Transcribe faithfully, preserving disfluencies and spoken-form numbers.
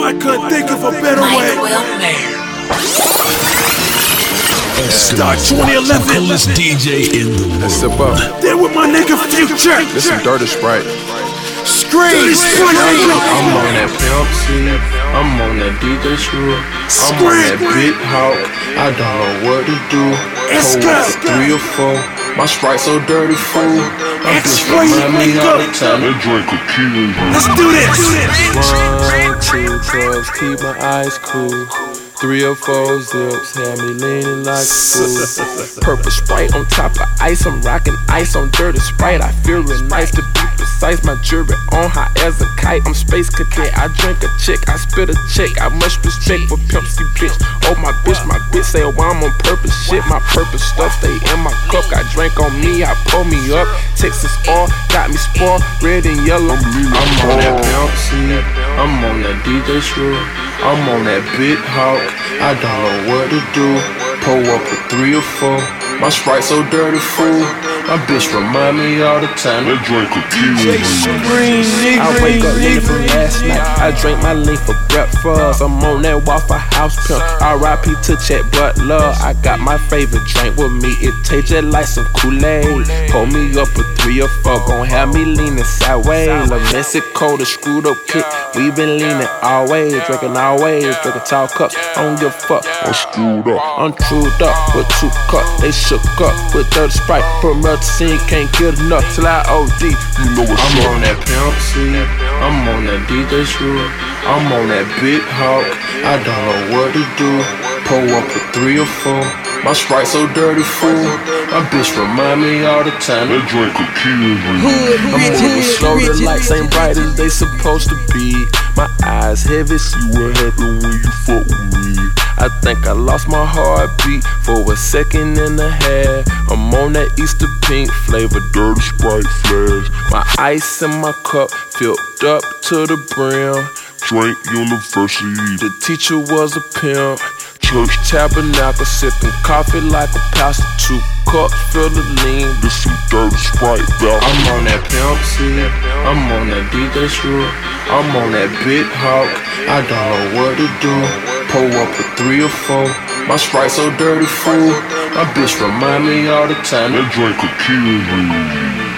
I couldn't think of a better way. Start twenty eleven. Coolest D J in the world. Let's sip up. There with my nigga Future. This some Dirty Sprite. Scream. I'm on that Pimp C, I'm on that D J Screw, I'm on that Big Hawk, I don't know what to do. Hold up for three or four, my Sprite so dirty, fool. My bitch remind me all the time. That drink will kill you. Let's do this. One, two, drugs, keep my eyes cool. Three or four zips, had me leaning like a fool. Purple Sprite on top of ice, I'm rocking ice on Dirty Sprite. I feel it nice to be precise, my jury on high as a kite. I'm space cadet, I drink a chick, I spit a check. I much respect for Pimp C, bitch. Oh my bitch, my bitch say oh I'm on purpose. Shit, my purpose stuff stay in my cup. Got drink on me, I pull me up. Texas all got me spoiled, red and yellow. I'm on that Pimp C, I'm on that D J Screw, I'm on that Big Hawk. I don't know what to do. Pull up with three or four. My Sprite so dirty, fool. My bitch remind me all the time. That drink will kill you. I wake up leaning from last night. I drank my lean for breakfast. I'm on that Waffle House pimp. R I P to Chet Butler. I got my favorite drink with me. It tastes just like some Kool-Aid. Pull me up with three or four. Gon' have me leaning sideways. La Mexico, the screwed up kick. We been leaning always. Drinking always. Drinking tall cups. I don't give a fuck. I'm screwed up. I'm trued up with two cups. They shook up with Dirty Sprite. From the scene, can't get enough till I O D. You know what's I'm up. on that Pimp C, I'm on that D J Screw, I'm on that Big Hawk. I don't know what to do. Pull up with three or four. My Sprite so dirty, fool. My bitch remind me all the time. That drink will kill you. I'm moving slow, the lights ain't bright as they supposed to be. My eyes heavy, see what happened when you fuck with me. I think I lost my heartbeat for a second and a half. I'm on that Easter pink flavor, Dirty Sprite flash. My ice in my cup filled up to the brim. Drink University. The teacher was a pimp. Church tabernacle, sipping coffee like a pastor. Two cups full of lean. This some Dirty Sprite, bro. I'm on that Pimp C, I'm on that D J Screw, I'm on that Big Hawk. I don't know what to do. Pull up with three or four. My Sprite so dirty, fool. My bitch remind me all the time. That drink will kill you.